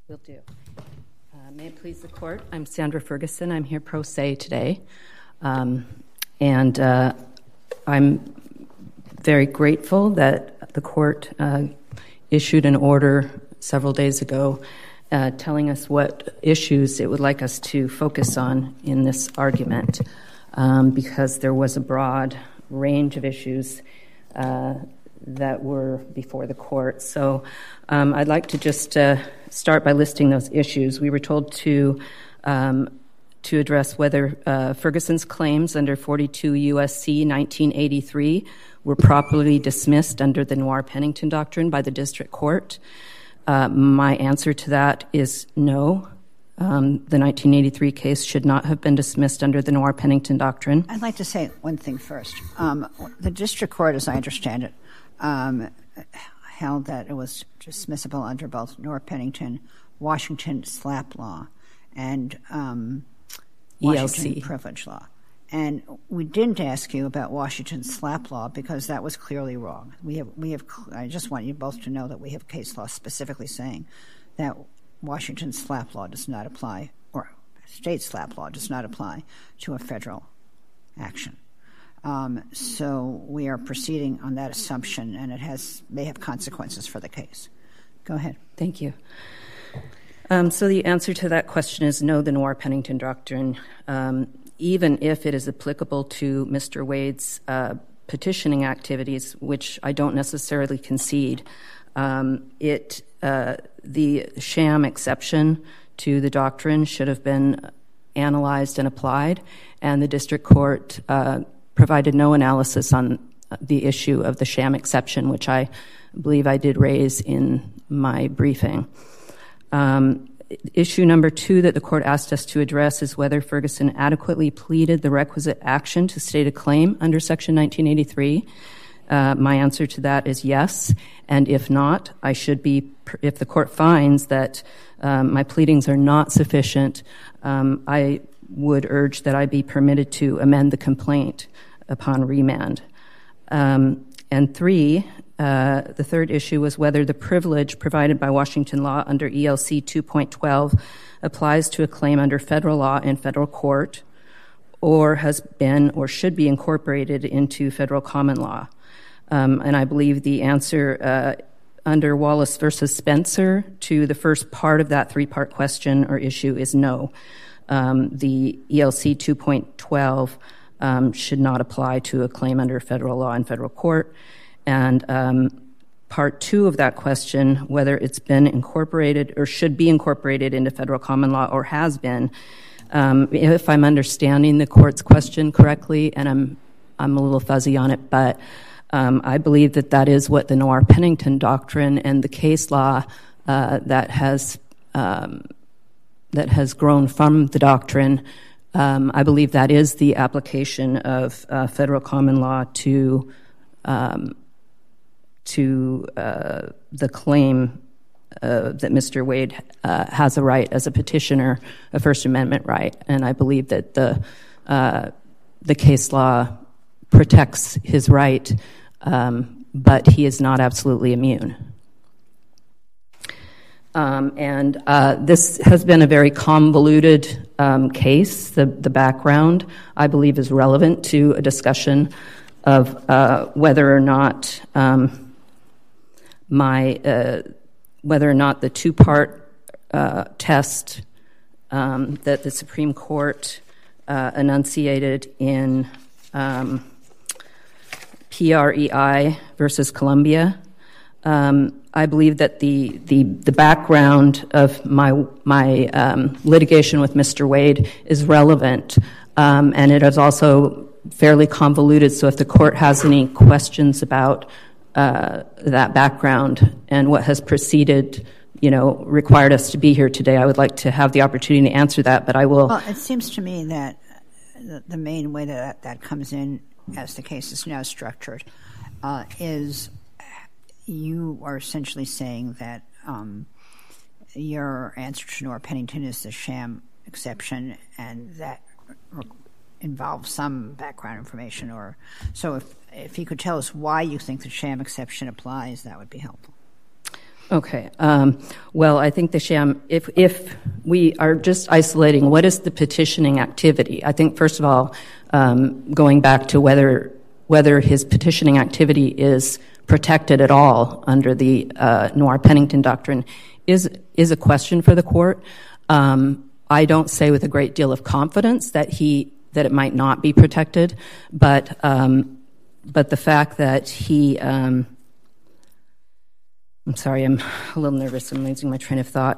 Will do. May it please the court, I'm Sandra Ferguson. I'm here pro se today. I'm very grateful that the court issued an order several days ago telling us what issues it would like us to focus on in this argument because there was a broad range of issues that were before the court. So I'd like to just start by listing those issues. We were told to address whether Ferguson's claims under 42 U.S.C. 1983 were properly dismissed under the Noir-Pennington Doctrine by the district court. My answer to that is no. The 1983 case should not have been dismissed under the Noir-Pennington Doctrine. I'd like to say one thing first. The district court, as I understand it, held that it was dismissible under both Noir-Pennington, Washington SLAPP law, and Washington privilege law. And we didn't ask you about Washington SLAPP law because that was clearly wrong. We have. I just want you both to know that we have case law specifically saying that Washington SLAPP law does not apply, or state SLAPP law does not apply to a federal action. So we are proceeding on that assumption, and it may have consequences for the case. Go ahead. Thank you. So the answer to that question is no, the Noir-Pennington Doctrine, even if it is applicable to Mr. Wade's petitioning activities, which I don't necessarily concede, the sham exception to the doctrine should have been analyzed and applied, and the district court provided no analysis on the issue of the sham exception, which I believe I did raise in my briefing. Issue number 2 that the court asked us to address is whether Ferguson adequately pleaded the requisite action to state a claim under Section 1983. My answer to that is yes, and if not, if the court finds that my pleadings are not sufficient, I would urge that I be permitted to amend the complaint upon remand. And 3, the third issue was whether the privilege provided by Washington law under ELC 2.12 applies to a claim under federal law in federal court or has been or should be incorporated into federal common law. And I believe the answer under Wallace versus Spencer to the first part of that 3-part question or issue is no. The ELC 2.12 should not apply to a claim under federal law in federal court. And part 2 of that question, whether it's been incorporated or should be incorporated into federal common law or has been, if I'm understanding the court's question correctly, and I'm a little fuzzy on it, but I believe that is what the Noir-Pennington Doctrine and the case law that has grown from the doctrine, I believe that is the application of federal common law to the claim that Mr. Wade has a right as a petitioner, a First Amendment right, and I believe that the case law protects his right, but he is not absolutely immune. And this has been a very convoluted case. The background, I believe, is relevant to a discussion of whether or not the 2-part test that the Supreme Court enunciated in PREI versus Columbia. I believe that the background of my litigation with Mr. Wade is relevant, and it is also fairly convoluted. So if the court has any questions about that background and what has preceded, required us to be here today, I would like to have the opportunity to answer that. But I will. Well, it seems to me that the main way that comes in, as the case is now structured, is you are essentially saying that your answer to Noir-Pennington is the sham exception, and that involves some background information. Or so if you could tell us why you think the sham exception applies, that would be helpful. Okay. Well, I think the sham, if we are just isolating what is the petitioning activity, I think, first of all, going back to whether his petitioning activity is protected at all under the Noir-Pennington doctrine is a question for the court. I don't say with a great deal of confidence that it might not be protected, but the fact that he I'm sorry, I'm a little nervous. I'm losing my train of thought.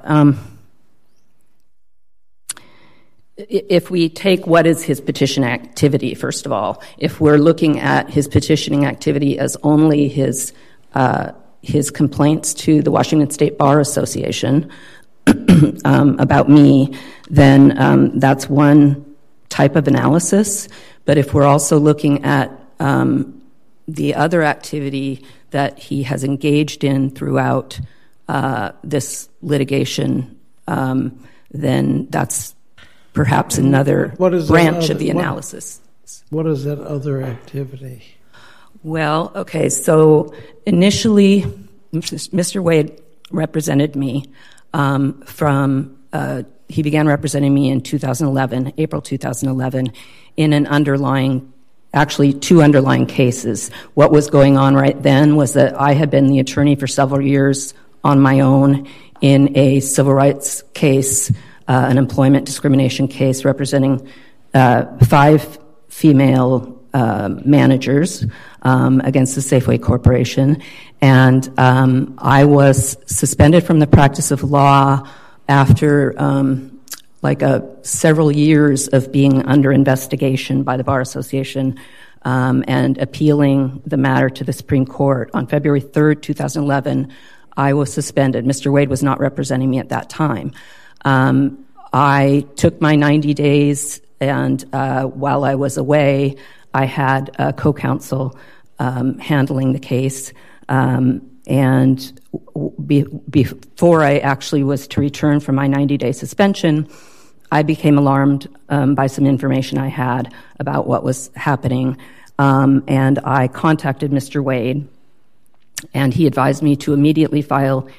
If we take what is his petition activity, first of all, if we're looking at his petitioning activity as only his complaints to the Washington State Bar Association about me, then that's one type of analysis. But if we're also looking at the other activity that he has engaged in throughout this litigation, then that's perhaps another branch of the analysis. What is that other activity? Well, okay, so initially, Mr. Wade represented me he began representing me in 2011, April 2011, in actually two underlying cases. What was going on right then was that I had been the attorney for several years on my own in a civil rights case, an employment discrimination case representing 5 female managers against the Safeway Corporation. And I was suspended from the practice of law after several years of being under investigation by the Bar Association and appealing the matter to the Supreme Court. On February 3rd, 2011, I was suspended. Mr. Wade was not representing me at that time. I took my 90 days, and while I was away, I had a co-counsel handling the case. And before I actually was to return from my 90-day suspension, I became alarmed by some information I had about what was happening, and I contacted Mr. Wade, and he advised me to immediately file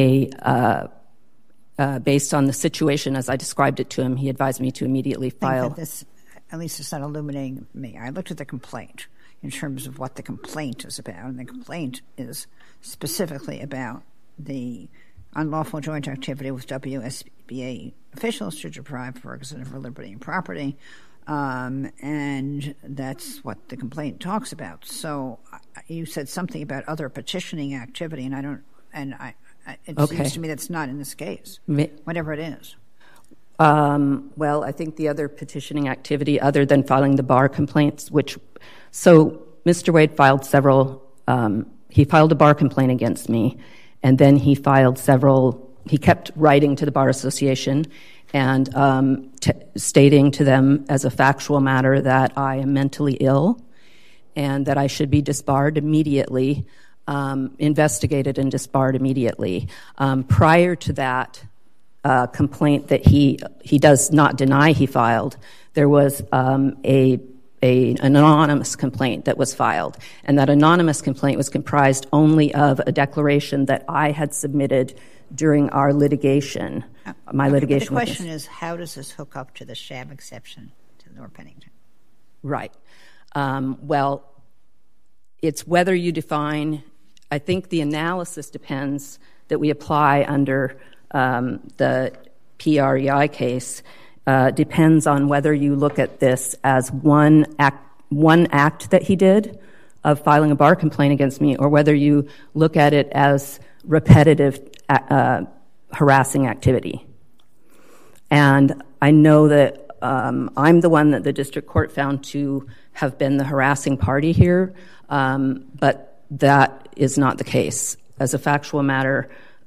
based on the situation as I described it to him, he advised me to immediately file. I think that this, at least it's not illuminating me. I looked at the complaint in terms of what the complaint is about, and the complaint is specifically about the unlawful joint activity with WSBA officials to deprive Ferguson of her liberty and property, and that's what the complaint talks about. So you said something about other petitioning activity, and it seems to me that's not in this case, whatever it is. Well, I think the other petitioning activity, other than filing the bar complaints, so Mr. Wade filed he filed a bar complaint against me, and then he kept writing to the Bar Association and stating to them as a factual matter that I am mentally ill and that I should be disbarred immediately, investigated and disbarred immediately. Prior to that complaint that he does not deny he filed, there was an anonymous complaint that was filed, and that anonymous complaint was comprised only of a declaration that I had submitted during our litigation. The question is, how does this hook up to the sham exception to Noir-Pennington? Right. Well, it's whether you define. I think the analysis depends that we apply under the PREI case. Depends on whether you look at this as one act that he did of filing a bar complaint against me, or whether you look at it as repetitive harassing activity. And I know that I'm the one that the district court found to have been the harassing party here, but that is not the case. As a factual matter,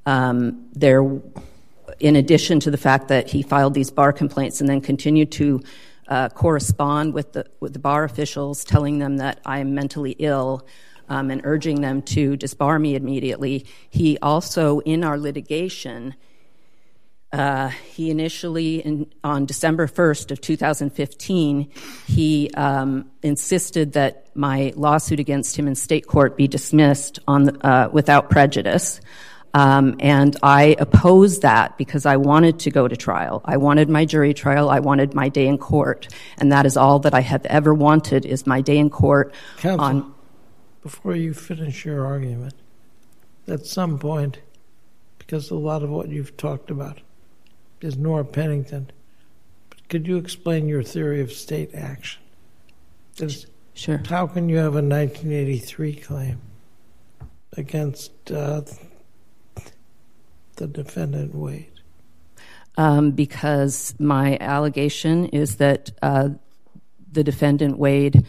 in addition to the fact that he filed these bar complaints and then continued to correspond with the bar officials, telling them that I am mentally ill and urging them to disbar me immediately, he also, in our litigation, he initially, on December 1st of 2015, he insisted that my lawsuit against him in state court be dismissed without prejudice. And I opposed that because I wanted to go to trial. I wanted my jury trial. I wanted my day in court. And that is all that I have ever wanted, is my day in court. Counsel, before you finish your argument, at some point, because a lot of what you've talked about is Nora Pennington, but could you explain your theory of state action? Sure. How can you have a 1983 claim against the defendant Wade? Because my allegation is that the defendant Wade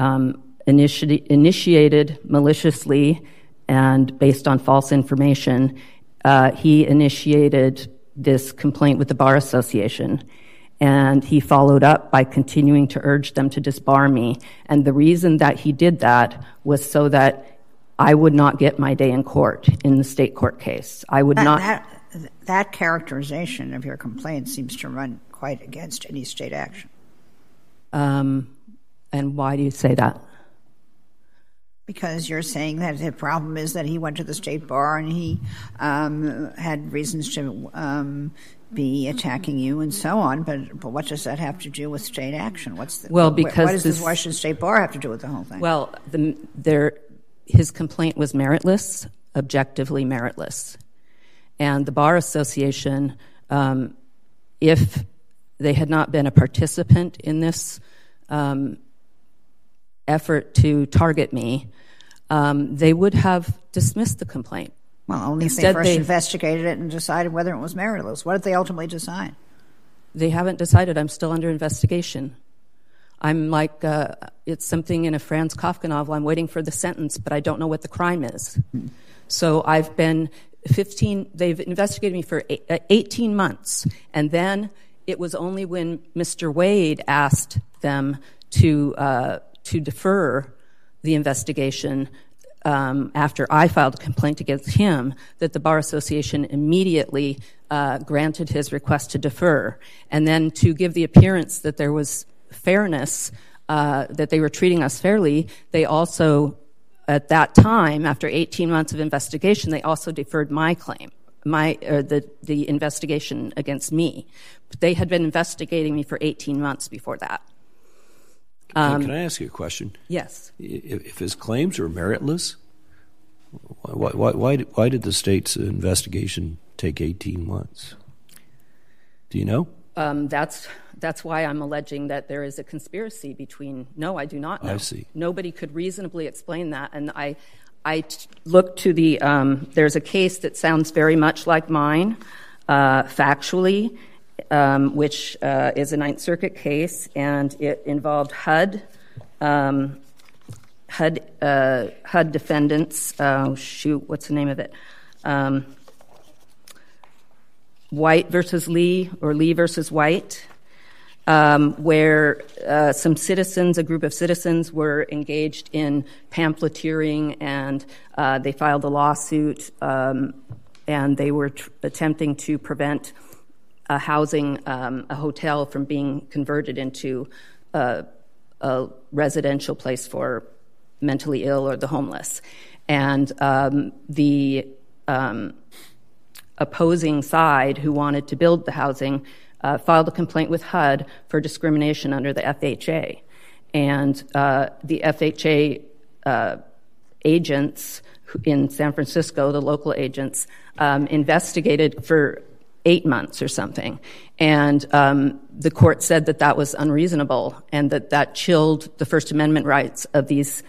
initiated maliciously and based on false information, he initiated this complaint with the Bar Association. And he followed up by continuing to urge them to disbar me. And the reason that he did that was so that I would not get my day in court in the state court case. I would not. That characterization of your complaint seems to run quite against any state action. And why do you say that? Because you're saying that the problem is that he went to the state bar and he had reasons to be attacking you and so on, but what does that have to do with state action? Why does the Washington State Bar have to do with the whole thing? Well, his complaint was meritless, objectively meritless. And the Bar Association, if they had not been a participant in this effort to target me, they would have dismissed the complaint. Well, only if they first investigated it and decided whether it was meritless. What did they ultimately decide? They haven't decided. I'm still under investigation. I'm like, it's something in a Franz Kafka novel. I'm waiting for the sentence, but I don't know what the crime is. So I've been they've investigated me for 18 months. And then it was only when Mr. Wade asked them to defer the investigation after I filed a complaint against him that the Bar Association immediately granted his request to defer. And then to give the appearance that there was fairness, that they were treating us fairly, they also, at that time, after 18 months of investigation, they also deferred my claim, the investigation against me. But they had been investigating me for 18 months before that. Can I ask you a question? Yes. If his claims are meritless, why did the state's investigation take 18 months? Do you know? That's why I'm alleging that there is a conspiracy between. No, I do not know. I see. Nobody could reasonably explain that. And I looked to the. There's a case that sounds very much like mine, factually, which is a Ninth Circuit case, and it involved HUD defendants. What's the name of it? White versus Lee, or Lee versus White, where some citizens, a group of citizens, were engaged in pamphleteering, and they filed a lawsuit, and they were attempting to prevent a hotel from being converted into a residential place for mentally ill or the homeless. And the opposing side, who wanted to build the housing, filed a complaint with HUD for discrimination under the FHA. And the FHA agents in San Francisco, the local agents, investigated for 8 months or something. And the court said that that was unreasonable and that chilled the First Amendment rights of these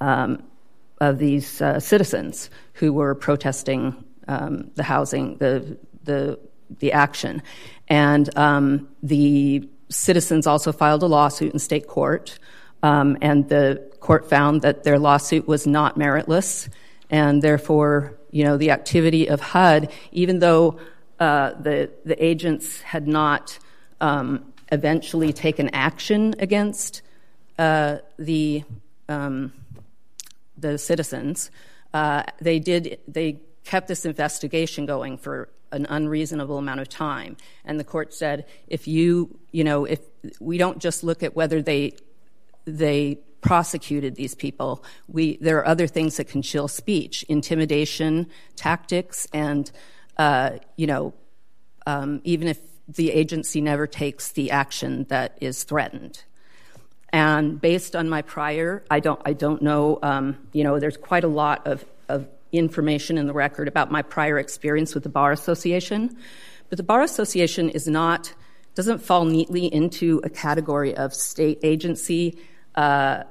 citizens who were protesting the housing, the action. And the citizens also filed a lawsuit in state court, and the court found that their lawsuit was not meritless, and therefore, the activity of HUD, even though the agents had not eventually taken action against the citizens, they kept this investigation going for an unreasonable amount of time. And the court said, if we don't just look at whether they prosecuted these people. There are other things that can chill speech, intimidation tactics, and even if the agency never takes the action that is threatened. And based on my prior, I don't know, there's quite a lot of information in the record about my prior experience with the Bar Association. But the Bar Association doesn't fall neatly into a category of state agency as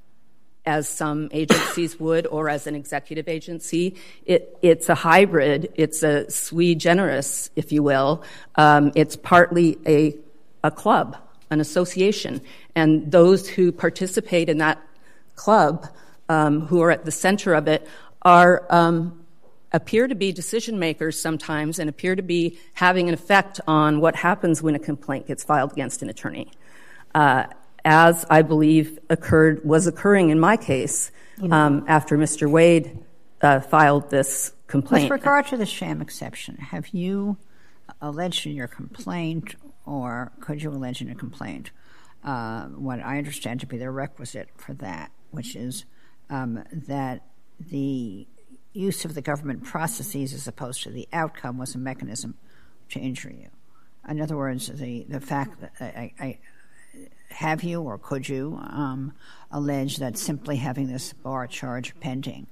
some agencies would, or as an executive agency. It's a hybrid. It's a sui generis, if you will. It's partly a club, an association. And those who participate in that club, who are at the center of it, appear to be decision makers sometimes and appear to be having an effect on what happens when a complaint gets filed against an attorney. As I believe was occurring in my case after Mr. Wade filed this complaint. With regard to the sham exception, have you alleged in your complaint, or could you allege in a complaint, what I understand to be the requisite for that, which is that the use of the government processes as opposed to the outcome was a mechanism to injure you? In other words, the fact that have you or could you allege that simply having this bar charge pending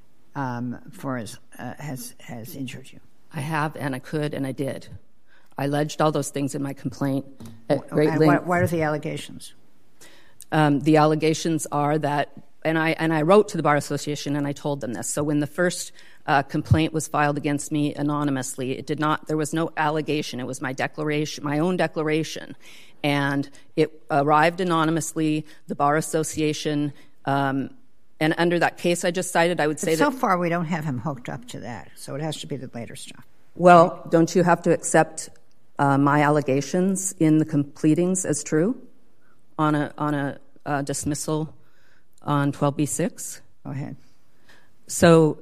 has injured you? I have, and I could, and I did. I alleged all those things in my complaint at great length. What are the allegations? The allegations are that, and I wrote to the Bar Association and I told them this. So when the first complaint was filed against me anonymously, there was no allegation. It was my declaration, my own declaration. And it arrived anonymously. The Bar Association, and under that case I just cited, I would say so far we don't have him hooked up to that, so it has to be the later stuff. Well, don't you have to accept my allegations in the pleadings as true on a dismissal on 12b-6? Go ahead. So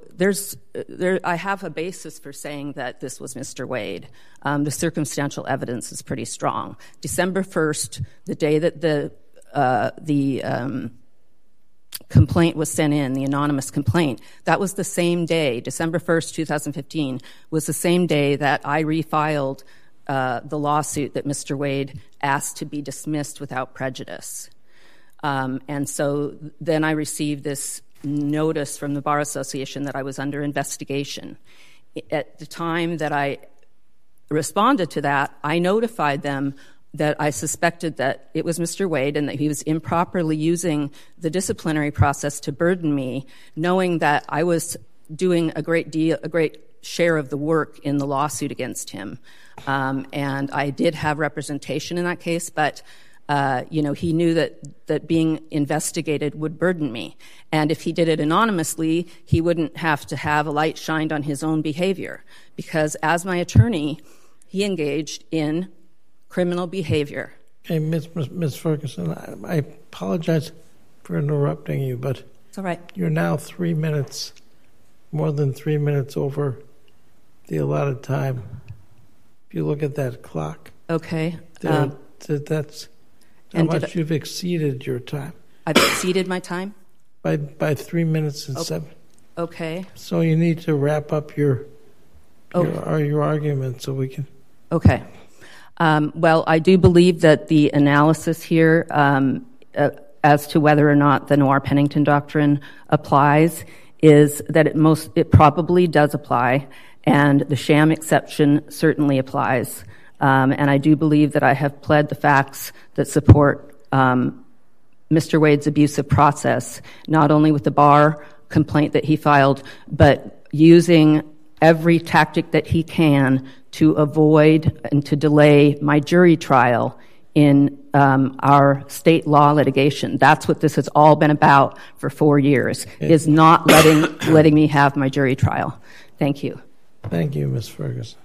I have a basis for saying that this was Mr. Wade. The circumstantial evidence is pretty strong. December 1st, the day that the complaint was sent in, the anonymous complaint, that was the same day, December 1st, 2015, was the same day that I refiled the lawsuit that Mr. Wade asked to be dismissed without prejudice. And so then I received this notice from the Bar Association that I was under investigation. At the time that I responded to that, I notified them that I suspected that it was Mr. Wade and that he was improperly using the disciplinary process to burden me, knowing that I was doing a great share of the work in the lawsuit against him. And I did have representation in that case, but he knew that being investigated would burden me. And if he did it anonymously, he wouldn't have to have a light shined on his own behavior, because as my attorney, he engaged in criminal behavior. Okay, Ms. Ferguson, I apologize for interrupting you, but it's all right. You're now more than 3 minutes over the allotted time. If you look at that clock. Okay. That's how much you've exceeded your time. I've exceeded my time? By 3 minutes and 7. Okay. So you need to wrap up your argument so we can... Okay. Well, I do believe that the analysis here as to whether or not the Noir-Pennington doctrine applies is that it probably does apply, and the sham exception certainly applies. And I do believe that I have pled the facts that support Mr. Wade's abusive process, not only with the bar complaint that he filed, but using every tactic that he can to avoid and to delay my jury trial in our state law litigation. That's what this has all been about for 4 years, is not letting me have my jury trial. Thank you. Thank you, Ms. Ferguson.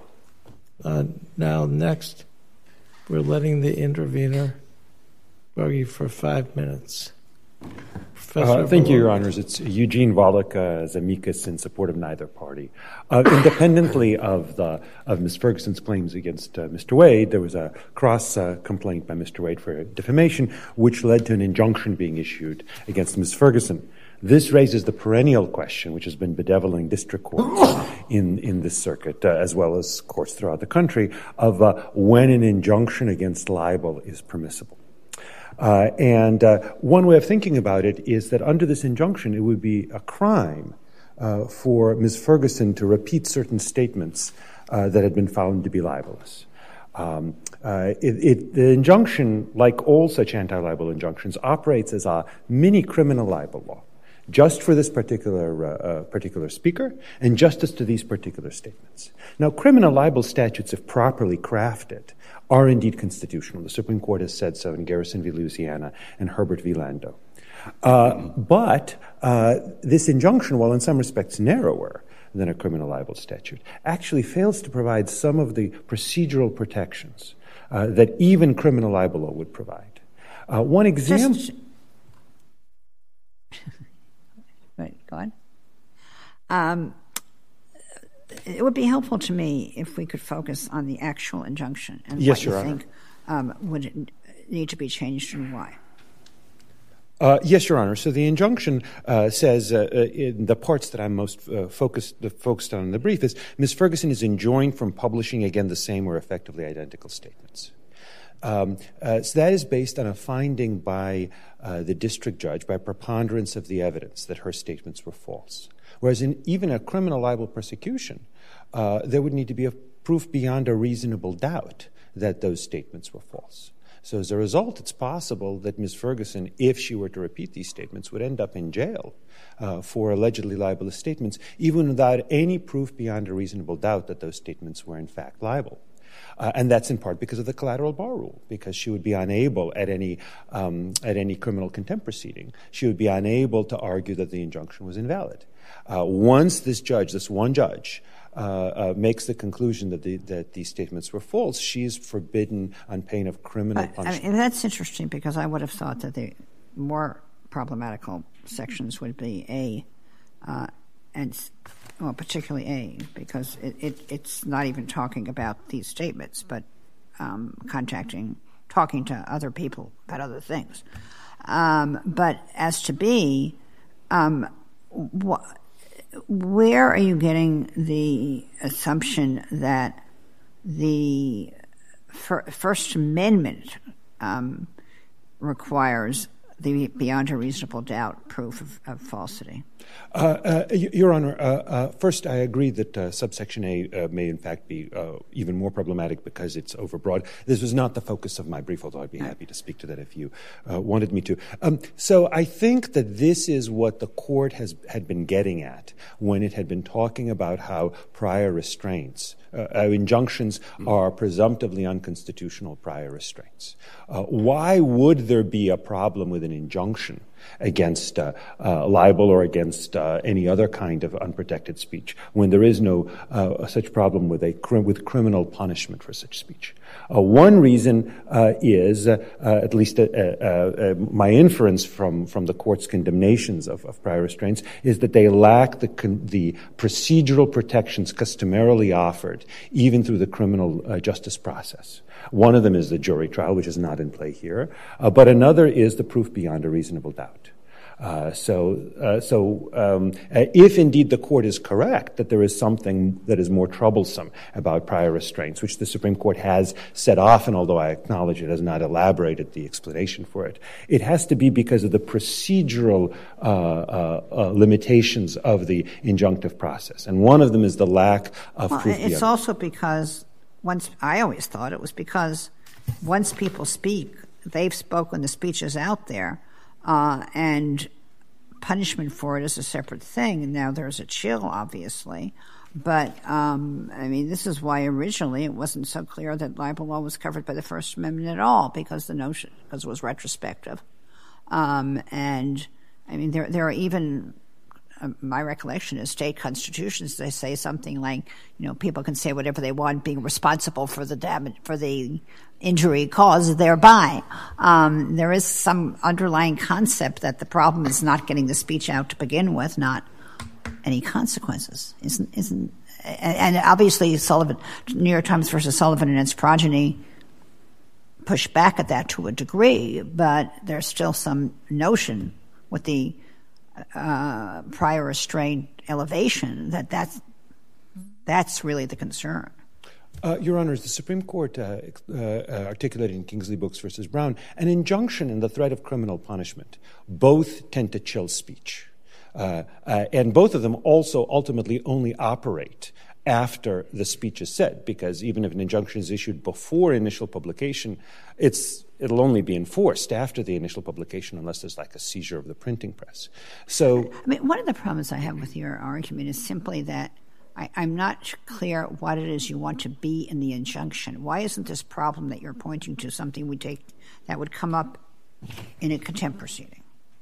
Now, next, we're letting the intervener argue for 5 minutes. Professor. Thank you, Your Honors. It's Eugene Volokh as amicus in support of neither party. Independently of Ms. Ferguson's claims against Mr. Wade, there was a cross complaint by Mr. Wade for defamation, which led to an injunction being issued against Ms. Ferguson. This raises the perennial question, which has been bedeviling district courts in this circuit, as well as courts throughout the country, of when an injunction against libel is permissible. And one way of thinking about it is that under this injunction, it would be a crime for Ms. Ferguson to repeat certain statements that had been found to be libelous. The injunction, like all such anti-libel injunctions, operates as a mini criminal libel law, just for this particular speaker and just as to these particular statements. Now, criminal libel statutes, if properly crafted, are indeed constitutional. The Supreme Court has said so in Garrison v. Louisiana and Herbert v. Lando. But this injunction, while in some respects narrower than a criminal libel statute, actually fails to provide some of the procedural protections that even criminal libel law would provide. One example... Right, go on. It would be helpful to me if we could focus on the actual injunction and yes, what you Your Honor. think would it need to be changed and why. Yes, Your Honor. So the injunction says, in the parts that I'm most focused on in the brief, is Ms. Ferguson is enjoined from publishing again the same or effectively identical statements. So that is based on a finding by the district judge, by preponderance of the evidence, that her statements were false. Whereas in even a criminal libel prosecution, there would need to be a proof beyond a reasonable doubt that those statements were false. So as a result, it's possible that Ms. Ferguson, if she were to repeat these statements, would end up in jail for allegedly libelous statements, even without any proof beyond a reasonable doubt that those statements were in fact libel. And that's in part because of the collateral bar rule, because she would be unable at any criminal contempt proceeding, she would be unable to argue that the injunction was invalid. Once this one judge, makes the conclusion that these statements were false, she is forbidden on pain of criminal punishment. And that's interesting because I would have thought that the more problematical sections would be A, particularly A, because it's not even talking about these statements, but talking to other people about other things. But as to B, where are you getting the assumption that the First Amendment requires the beyond a reasonable doubt proof of falsity? Your Honor, first I agree that subsection A may in fact be even more problematic because it's overbroad. This was not the focus of my brief, although I'd be happy to speak to that if you wanted me to. So I think that this is what the court had been getting at when it had been talking about how prior restraints, injunctions are presumptively unconstitutional prior restraints. Why would there be a problem with an injunction against libel or against any other kind of unprotected speech when there is no such problem with criminal punishment for such speech? One reason is, at least my inference from the court's condemnations of prior restraints, is that they lack the procedural protections customarily offered even through the criminal justice process. One of them is the jury trial, which is not in play here, but another is the proof beyond a reasonable doubt. So if indeed the court is correct that there is something that is more troublesome about prior restraints, which the Supreme Court has said often, although I acknowledge it has not elaborated the explanation for it, it has to be because of the procedural limitations of the injunctive process. And one of them is the lack of proof. It's also because I always thought it was because once people speak, they've spoken, the speech is out there, and punishment for it is a separate thing. And now there's a chill, obviously. But, this is why originally it wasn't so clear that libel law was covered by the First Amendment at all, because it was retrospective. There are even my recollection is state constitutions, they say something like, people can say whatever they want, being responsible for the damage, for the injury caused thereby. There is some underlying concept that the problem is not getting the speech out to begin with, not any consequences. And obviously New York Times versus Sullivan and its progeny push back at that to a degree, but there's still some notion with the prior restraint elevation that's really the concern. Your Honors, the Supreme Court articulated in Kingsley Books versus Brown an injunction and the threat of criminal punishment. Both tend to chill speech. And both of them also ultimately only operate after the speech is said, because even if an injunction is issued before initial publication, it'll only be enforced after the initial publication unless there's like a seizure of the printing press. So, one of the problems I have with your argument is simply that I'm not clear what it is you want to be in the injunction. Why isn't this problem that you're pointing to something that would come up in a contempt proceeding?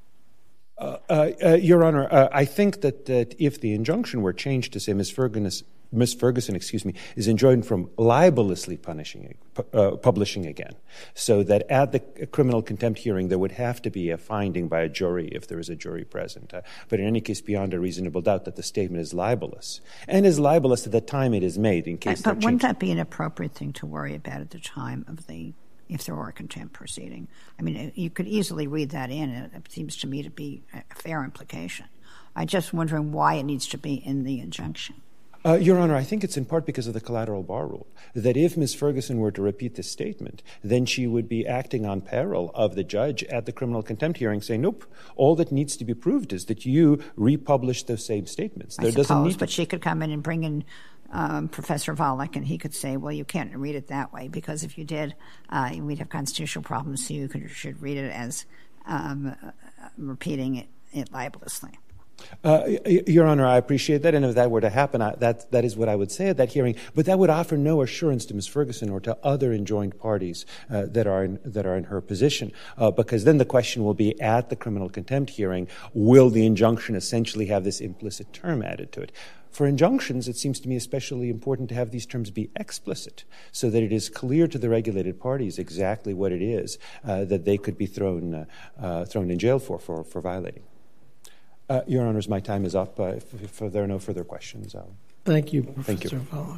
Your Honor, I think that if the injunction were changed to say Ms. Ferguson, is enjoined from libelously publishing again, so that at the criminal contempt hearing there would have to be a finding by a jury if there is a jury present. But in any case, beyond a reasonable doubt that the statement is libelous, and is libelous at the time it is made. But wouldn't that be an appropriate thing to worry about at the time of if there were a contempt proceeding? You could easily read that in. It seems to me to be a fair implication. I'm just wondering why it needs to be in the injunction. Your Honor, I think it's in part because of the collateral bar rule, that if Ms. Ferguson were to repeat this statement, then she would be acting on peril of the judge at the criminal contempt hearing saying, nope, all that needs to be proved is that you republish those same statements. But she could come in and bring in Professor Volokh, and he could say, well, you can't read it that way, because if you did, we'd have constitutional problems, so you should read it as repeating it libelously. Your Honor, I appreciate that, and if that were to happen, that is what I would say at that hearing. But that would offer no assurance to Ms. Ferguson or to other enjoined parties that are in her position, because then the question will be at the criminal contempt hearing: will the injunction essentially have this implicit term added to it? For injunctions, it seems to me especially important to have these terms be explicit, so that it is clear to the regulated parties exactly what it is that they could be thrown in jail for violating. Your Honors, my time is up. If there are no further questions, thank you, Professor Volokh.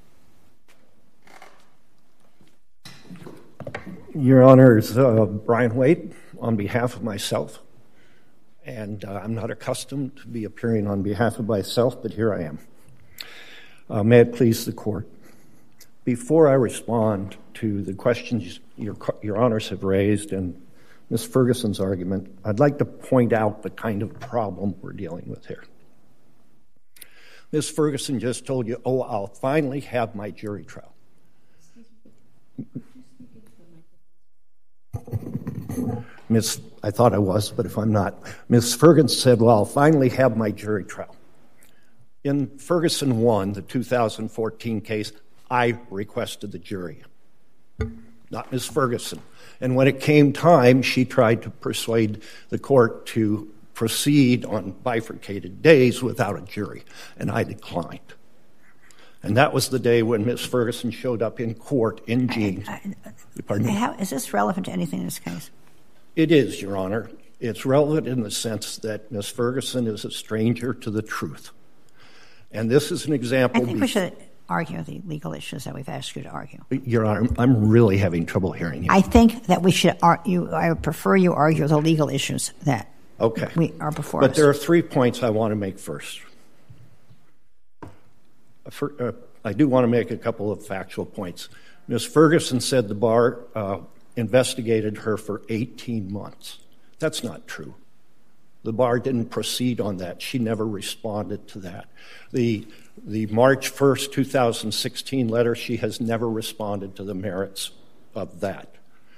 Your Honors, Brian Waite, on behalf of myself, and I'm not accustomed to be appearing on behalf of myself, but here I am. May it please the Court. Before I respond to the questions your Honors have raised and Ms. Ferguson's argument, I'd like to point out the kind of problem we're dealing with here. Ms. Ferguson just told you, I'll finally have my jury trial. I thought I was, but if I'm not. Ms. Ferguson said, I'll finally have my jury trial. In Ferguson 1, the 2014 case, I requested the jury, not Ms. Ferguson. And when it came time, she tried to persuade the court to proceed on bifurcated days without a jury, and I declined. And that was the day when Ms. Ferguson showed up in court in Jean. Is this relevant to anything in this case? It is, Your Honor. It's relevant in the sense that Ms. Ferguson is a stranger to the truth. And this is an example. I think we should argue the legal issues that we've asked you to argue. Your Honor, I'm really having trouble hearing you. I think that we should argue. I would prefer you argue the legal issues that we are before us. But there are 3 points I want to make first. I do want to make a couple of factual points. Ms. Ferguson said the bar investigated her for 18 months. That's not true. The bar didn't proceed on that. She never responded to that. The March 1st, 2016 letter, she has never responded to the merits of that.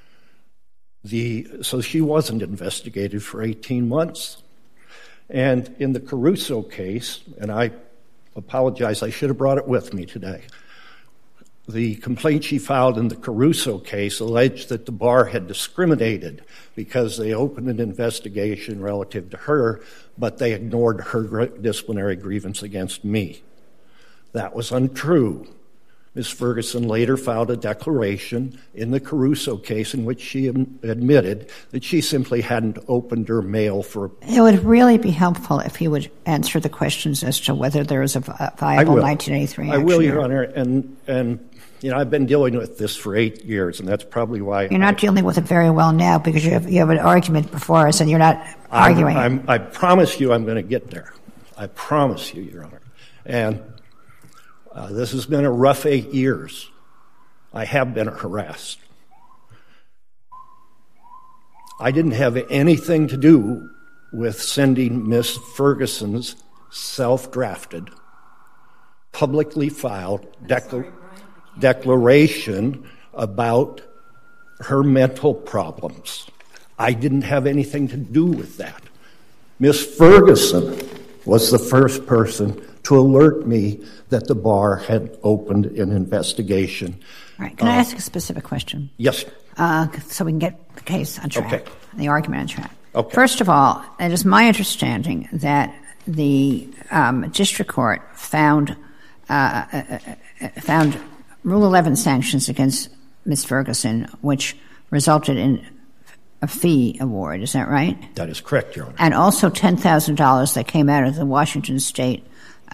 So she wasn't investigated for 18 months. And in the Caruso case, and I apologize, I should have brought it with me today. the complaint she filed in the Caruso case alleged that the bar had discriminated because they opened an investigation relative to her, but they ignored her disciplinary grievance against me. That was untrue. Ms. Ferguson later filed a declaration in the Caruso case in which she admitted that she simply hadn't opened her mail for... It would really be helpful if you would answer the questions as to whether there is a viable 1983 action. I will, Your Honor, and I've been dealing with this for 8 years, and that's probably why... You're not dealing with it very well now because you have an argument before us and you're not arguing. I promise you I'm going to get there. I promise you, Your Honor. And this has been a rough 8 years. I have been harassed. I didn't have anything to do with sending Miss Ferguson's self-drafted, publicly filed declaration about her mental problems. I didn't have anything to do with that. Miss Ferguson was the first person to alert me that the bar had opened an investigation. All right. Can I ask a specific question? Yes. So we can get the case on track, okay. The argument on track. Okay. First of all, it is my understanding that the district court found Rule 11 sanctions against Ms. Ferguson, which resulted in a fee award. Is that right? That is correct, Your Honor. And also $10,000 that came out of the Washington State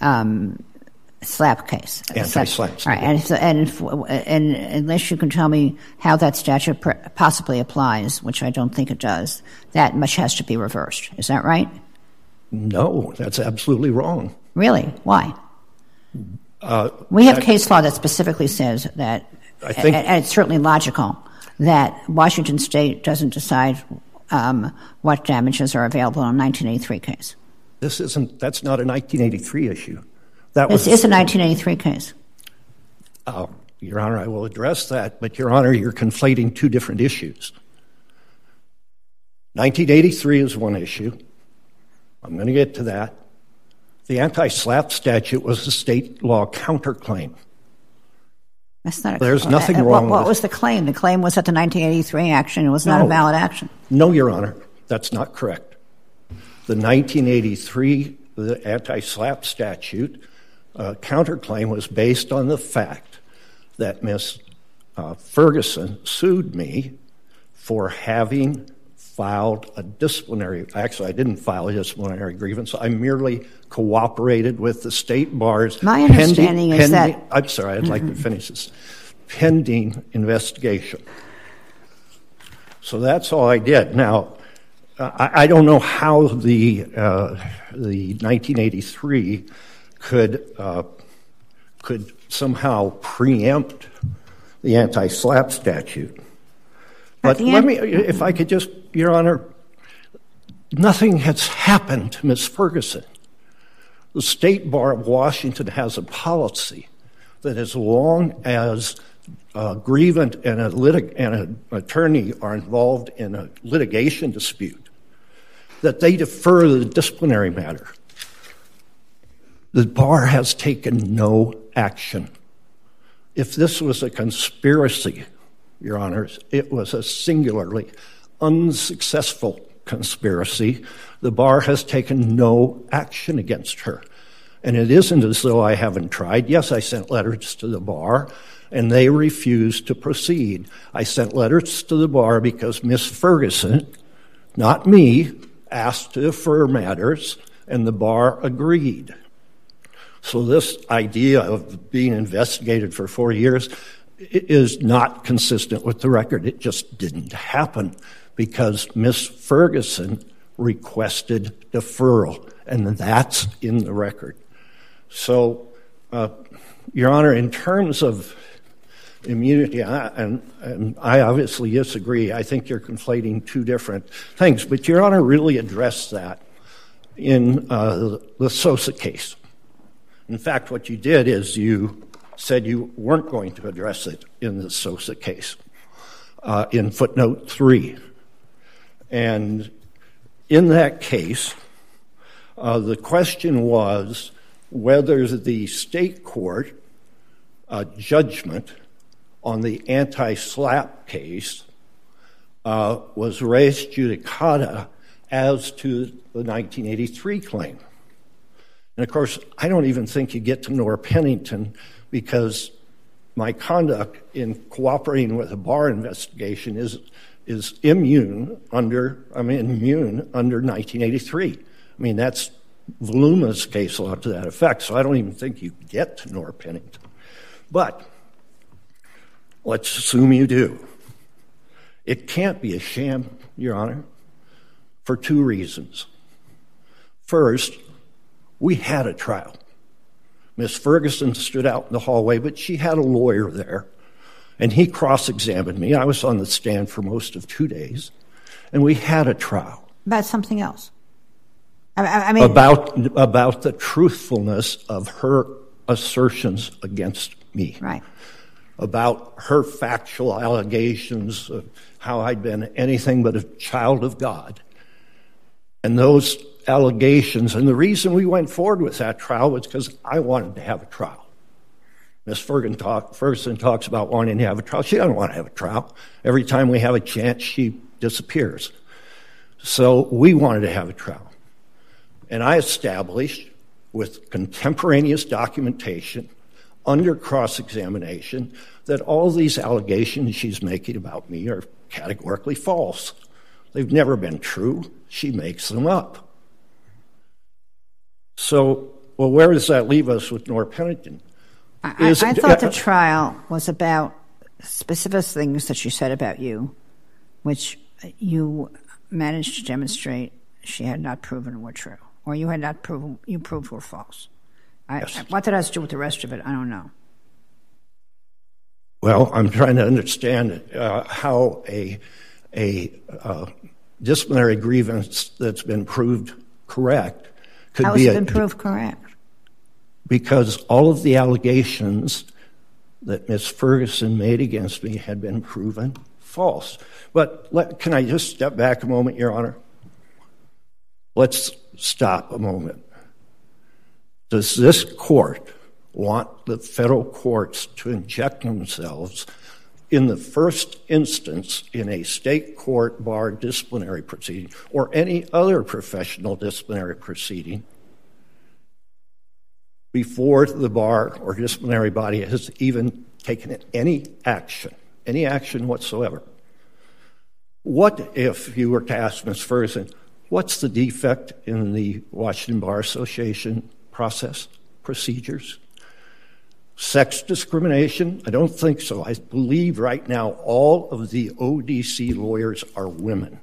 SLAPP case. Anti-SLAPP. All right. And unless you can tell me how that statute possibly applies, which I don't think it does, that much has to be reversed. Is that right? No, that's absolutely wrong. Really? Why? We have case law that specifically says that, and it's certainly logical, that Washington State doesn't decide what damages are available in a 1983 case. That's not a 1983 issue. This is a 1983 case. Your Honor, I will address that, but Your Honor, you're conflating two different issues. 1983 is one issue. I'm going to get to that. The anti-SLAPP statute was a state law counterclaim. That's not. There's nothing wrong with it. What was the claim? The claim was that the 1983 action was not a valid action. No, Your Honor, that's not correct. The 1983, the anti-SLAPP statute counterclaim was based on the fact that Ms. Ferguson sued me for having filed a disciplinary, actually I didn't file a disciplinary grievance, I merely cooperated with the state bars. My understanding is that... I'm sorry, I'd like to finish this. Pending investigation. So that's all I did. Now, I don't know how the 1983 could somehow preempt the anti-SLAPP statute. But let me, if I could just, Your Honor, nothing has happened to Ms. Ferguson. The State Bar of Washington has a policy that as long as a grievant and an attorney are involved in a litigation dispute, that they defer the disciplinary matter. The bar has taken no action. If this was a conspiracy, Your Honors, it was a singularly unsuccessful conspiracy. The bar has taken no action against her. And it isn't as though I haven't tried. Yes, I sent letters to the bar, and they refused to proceed. I sent letters to the bar because Ms. Ferguson, not me, asked to defer matters, and the bar agreed. So this idea of being investigated for 4 years is not consistent with the record. It just didn't happen because Ms. Ferguson requested deferral, and that's in the record. So, Your Honor, in terms of immunity, and I obviously disagree. I think you're conflating two different things. But Your Honor really addressed that in the Sosa case. In fact, what you did is you said you weren't going to address it in the Sosa case in footnote 3. And in that case, the question was whether the state court judgment on the anti-SLAPP case was res judicata as to the 1983 claim. And of course, I don't even think you get to Nora Pennington because my conduct in cooperating with a Barr investigation is immune under 1983. I mean, that's voluminous case law to that effect, so I don't even think you get to Nora Pennington. But let's assume you do. It can't be a sham, Your Honor, for two reasons. First, we had a trial. Miss Ferguson stood out in the hallway, but she had a lawyer there, and he cross-examined me. I was on the stand for most of 2 days, and we had a trial. About something else? I mean, about the truthfulness of her assertions against me. Right. About her factual allegations of how I'd been anything but a child of God. And those allegations, and the reason we went forward with that trial was because I wanted to have a trial. Miss Ferguson talks about wanting to have a trial. She doesn't want to have a trial. Every time we have a chance, she disappears. So we wanted to have a trial. And I established, with contemporaneous documentation, under cross-examination, that all these allegations she's making about me are categorically false. They've never been true. She makes them up. So, well, where does that leave us with Nora Pennington? I thought the trial was about specific things that she said about you, which you managed to demonstrate she had not proven were true, or you had not proven, you proved were false. Yes. What that has to do with the rest of it, I don't know. Well, I'm trying to understand how a disciplinary grievance that's been proved correct could how be... How has it been proved correct? Because all of the allegations that Ms. Ferguson made against me had been proven false. But can I just step back a moment, Your Honor? Let's stop a moment. Does this court want the federal courts to inject themselves in the first instance in a state court bar disciplinary proceeding or any other professional disciplinary proceeding before the bar or disciplinary body has even taken any action whatsoever? What if you were to ask Ms. Ferguson, what's the defect in the Washington Bar Association procedures? Sex discrimination? I don't think so. I believe right now all of the ODC lawyers are women.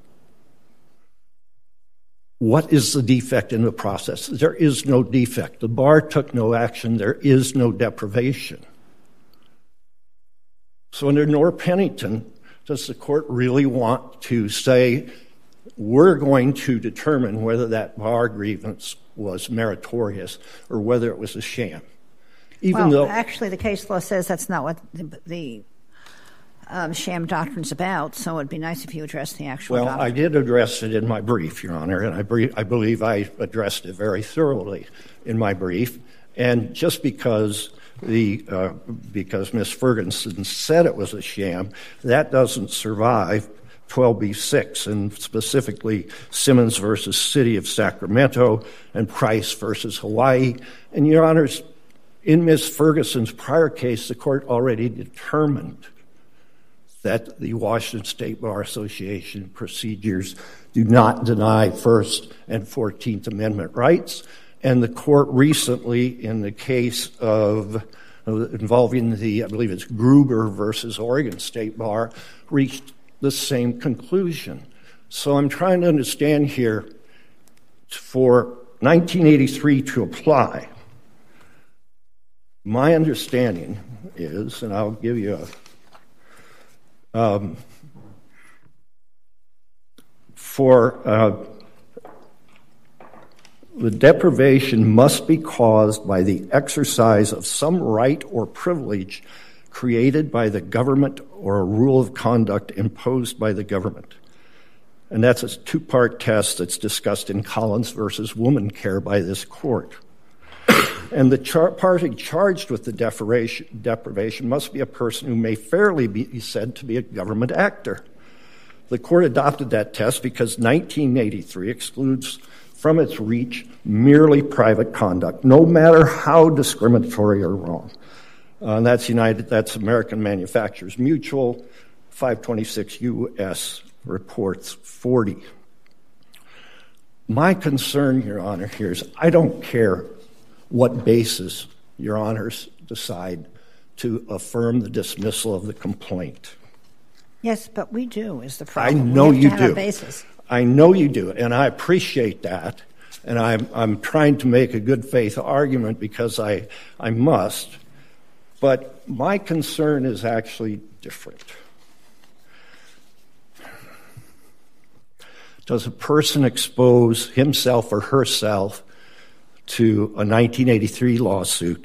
What is the defect in the process? There is no defect. The bar took no action. There is no deprivation. So under Nora Pennington, does the court really want to say, we're going to determine whether that bar grievance was meritorious or whether it was a sham? Actually, the case law says that's not what the sham doctrine's about, so it'd be nice if you addressed the actual doctrine. I did address it in my brief, Your Honor, and I believe I addressed it very thoroughly in my brief. And just because Ms. Ferguson said it was a sham, that doesn't survive 12b-6, and specifically Simmons versus City of Sacramento and Price versus Hawaii. And, Your Honors, in Ms. Ferguson's prior case, the court already determined that the Washington State Bar Association procedures do not deny First and 14th Amendment rights. And the court recently, in the case of involving I believe it's Gruber versus Oregon State Bar, reached the same conclusion. So I'm trying to understand here, for 1983 to apply, my understanding is, and I'll give you the deprivation must be caused by the exercise of some right or privilege created by the government or a rule of conduct imposed by the government. And that's a two-part test that's discussed in Collins versus Woman Care by this court. And the party charged with the deprivation must be a person who may fairly be said to be a government actor. The court adopted that test because 1983 excludes from its reach merely private conduct, no matter how discriminatory or wrong. That's American Manufacturers Mutual, 526 U.S. Reports 40. My concern, Your Honor, here is I don't care what basis Your Honors decide to affirm the dismissal of the complaint. Yes, but we do, is the problem. I know you do. Basis. I know you do, and I appreciate that. And I'm trying to make a good faith argument because I must. But my concern is actually different. Does a person expose himself or herself to a 1983 lawsuit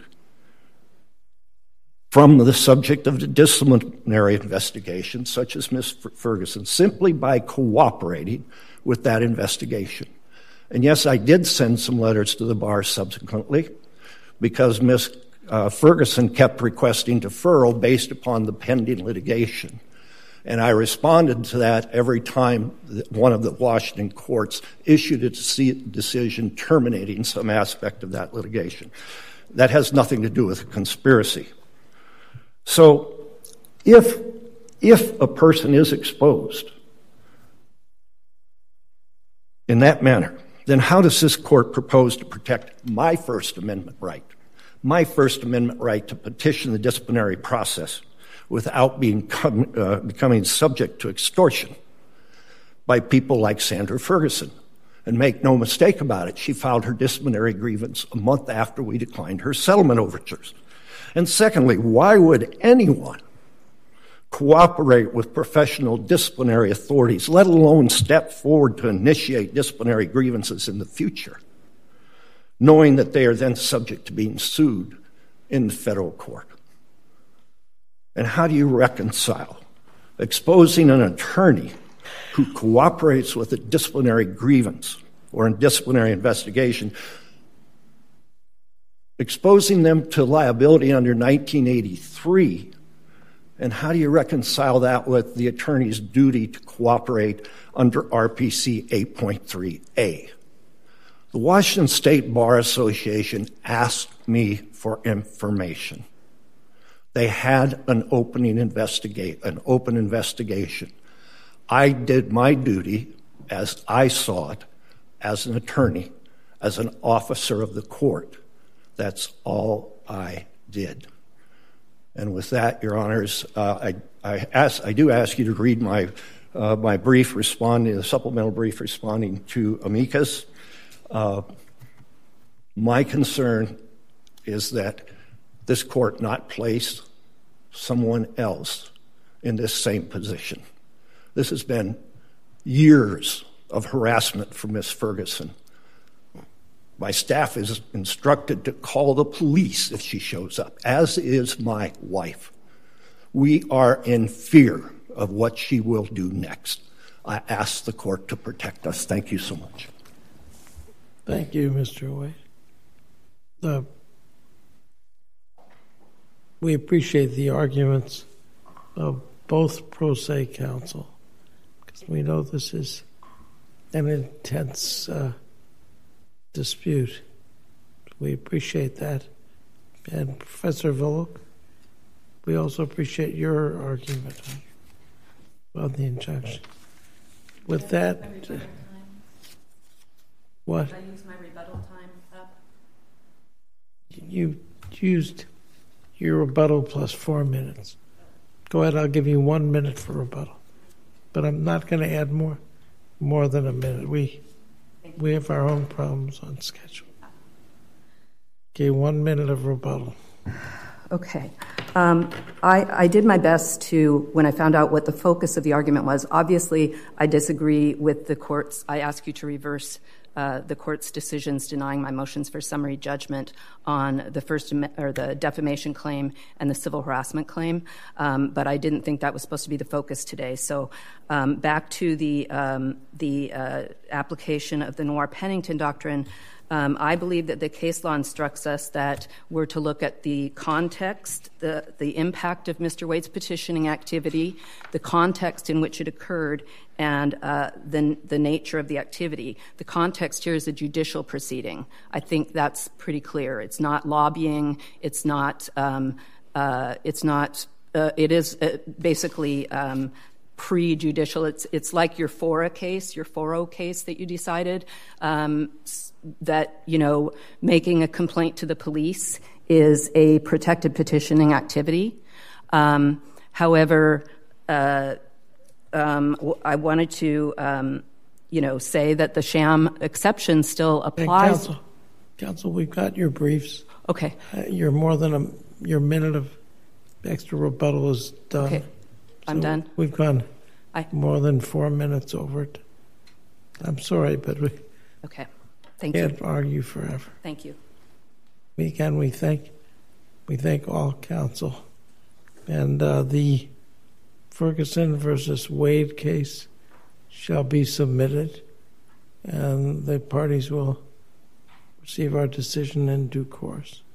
from the subject of the disciplinary investigation, such as Ms. Ferguson, simply by cooperating with that investigation? And yes, I did send some letters to the bar subsequently because Ms. Ferguson kept requesting deferral based upon the pending litigation. And I responded to that every time one of the Washington courts issued a decision terminating some aspect of that litigation. That has nothing to do with a conspiracy. So if a person is exposed in that manner, then how does this court propose to protect my First Amendment right? My First Amendment right to petition the disciplinary process without becoming subject to extortion by people like Sandra Ferguson. And make no mistake about it, she filed her disciplinary grievance a month after we declined her settlement overtures. And secondly, why would anyone cooperate with professional disciplinary authorities, let alone step forward to initiate disciplinary grievances in the future, knowing that they are then subject to being sued in the federal court? And how do you reconcile exposing an attorney who cooperates with a disciplinary grievance or a disciplinary investigation, exposing them to liability under 1983, and how do you reconcile that with the attorney's duty to cooperate under RPC 8.3a? The Washington State Bar Association asked me for information. They had an open investigation. I did my duty as I saw it, as an attorney, as an officer of the court. That's all I did. And with that, Your Honors, I do ask you to read my brief responding, the supplemental brief responding to amicus. My concern is that this court not place someone else in this same position. This has been years of harassment for Ms. Ferguson. My staff is instructed to call the police if she shows up, as is my wife. We are in fear of what she will do next. I ask the court to protect us. Thank you so much. Thank you, Mr. Wade. We appreciate the arguments of both pro se counsel, because we know this is an intense dispute. We appreciate that. And Professor Volokh, we also appreciate your argument on the injunction. With that, what? Did I use my rebuttal time up? You used your rebuttal plus 4 minutes. Go ahead, I'll give you 1 minute for rebuttal. But I'm not going to add more than a minute. We have our own problems on schedule. Okay, 1 minute of rebuttal. Okay. I did my best to, when I found out what the focus of the argument was, obviously I disagree with the court's, I ask you to reverse the court's decisions denying my motions for summary judgment on the defamation claim and the civil harassment claim, but I didn't think that was supposed to be the focus today. So back to the application of the Noir-Pennington doctrine, I believe that the case law instructs us that we're to look at the context, the impact of Mr. Wade's petitioning activity, the context in which it occurred, and the nature of the activity. The context here is a judicial proceeding. I think that's pretty clear. It's not lobbying. It is basically pre-judicial. It's like your 4.0 case that you decided, that, making a complaint to the police is a protected petitioning activity. However, I wanted to, say that the sham exception still applies. Counsel, we've got your briefs. Okay. You're more than your minute of extra rebuttal is done. Okay. I'm done. We've gone more than 4 minutes over it. I'm sorry, but we can't argue forever. Thank you. We thank all counsel. And the Ferguson versus Wade case shall be submitted, and the parties will receive our decision in due course.